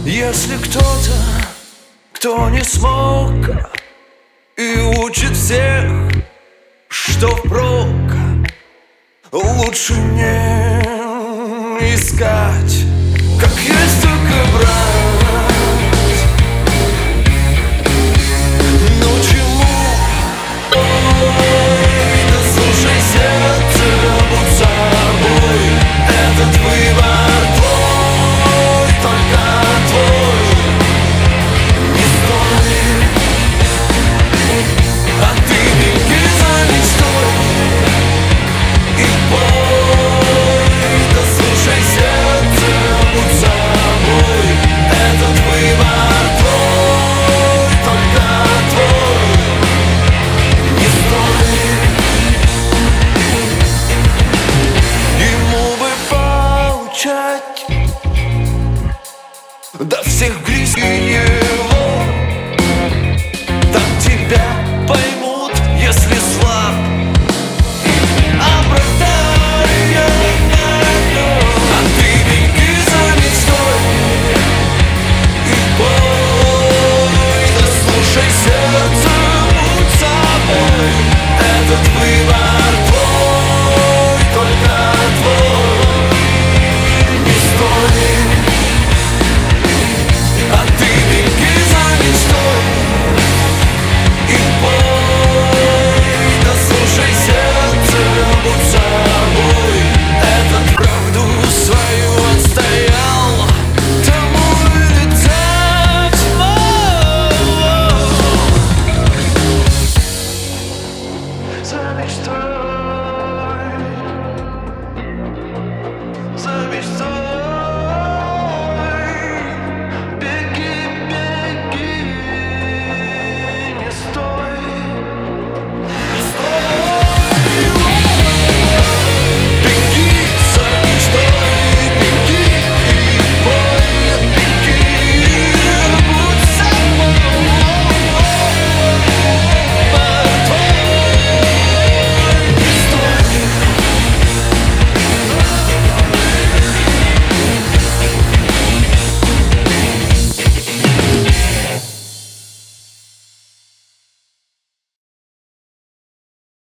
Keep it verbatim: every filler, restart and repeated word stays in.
Если кто-то, кто не смог и учит всех, что впрок, лучше не искать, как есть только брать. Ну чему? Ой, да слушай сердце, будь собой. Этот выбор твой, только твой. Не стой, а ты беги за мечтой и пой. Да слушай сердце, будь собой. Этот выбор твой, только твой. Не стой. Ему бы получать до всех грязей его.